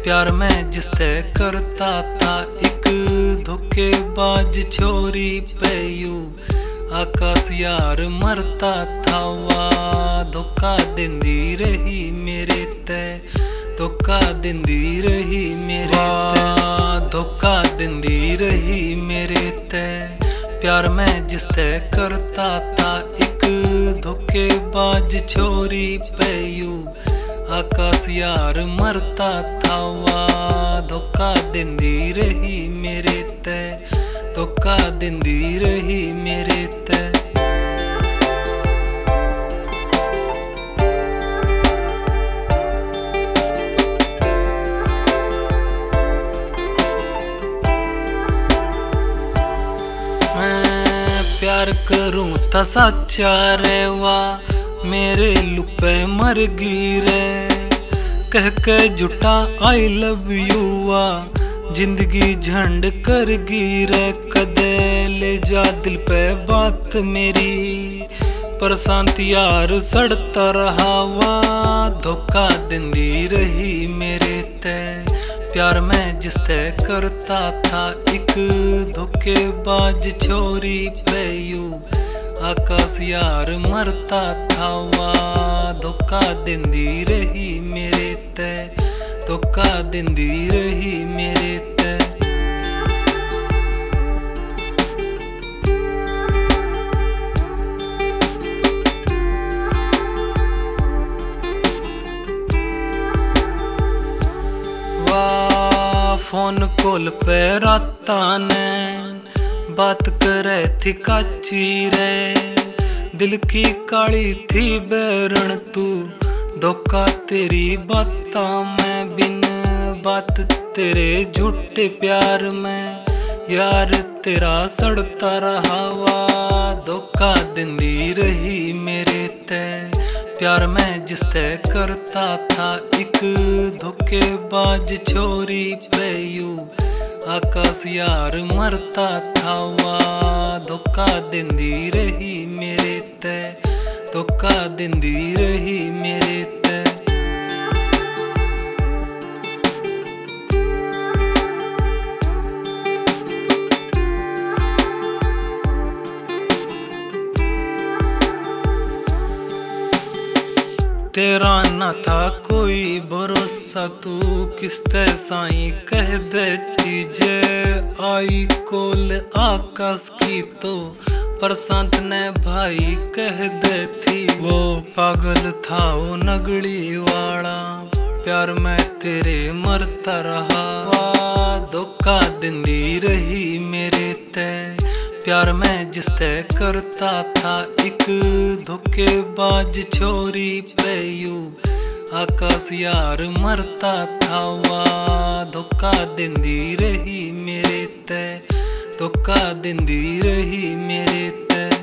प्यार मैं जिससे करता था एक धोखेबाज छोरी पे यू आकाश यार मरता था वाह धोखा देंदी रही मेरे ते धोखा देंदी रही मेरे ते धोखा देंदी रही मेरे ते प्यार मैं जिससे करता था एक धोखेबाज छोरी पे यू आकाश यार मरता था वाह धोखा देंदी रही मेरे ते धोखा देंदी रही मेरे ते। मैं प्यार करूं ता सच्चा रे वाह मेरे लुपे मर गई रे कह के जुटा आई लव यू जिंदगी झंड कर गई रे कदे ले जा दिल पे बात मेरी परसांत यार सड़ता रहा वाह धोखा देंदी रही मेरे ते प्यार मैं जिससे करता था एक धोखेबाज छोरी पे यू आकाश यार मरता था वाह धोखा देंदी रही मेरे ते धोखा देंदी रही मेरे ते। वाह फोन कॉल पे राता ने बात करे थी काची रे दिल की काली थी बैरण तू धोखा तेरी बातां में बिन बात तेरे झूठे प्यार में यार तेरा सड़ता रहा वाह धोखा देंदी रही मेरे ते प्यार मैं जिससे करता था एक धोखेबाज छोरी पे यू आकाश यार मरता था वाह धोखा देंदी रही मेरे ते धोखा देंदी रही मेरे ते। तेरा न था कोई भरोसा तू किसते साईं कह देती जे आई कोल आकाश की तो परसांत ने भाई कह देती वो पागल था वो नगड़ी वाला प्यार मैं तेरे मरता रहा वाह धोखा देंदी रही मेरे ते प्यार मैं जिससे करता था एक धोखेबाज छोरी पे यू आकाश यार मरता था वाह धोखा देंदी रही मेरे ते धोखा देंदी रही मेरे ते।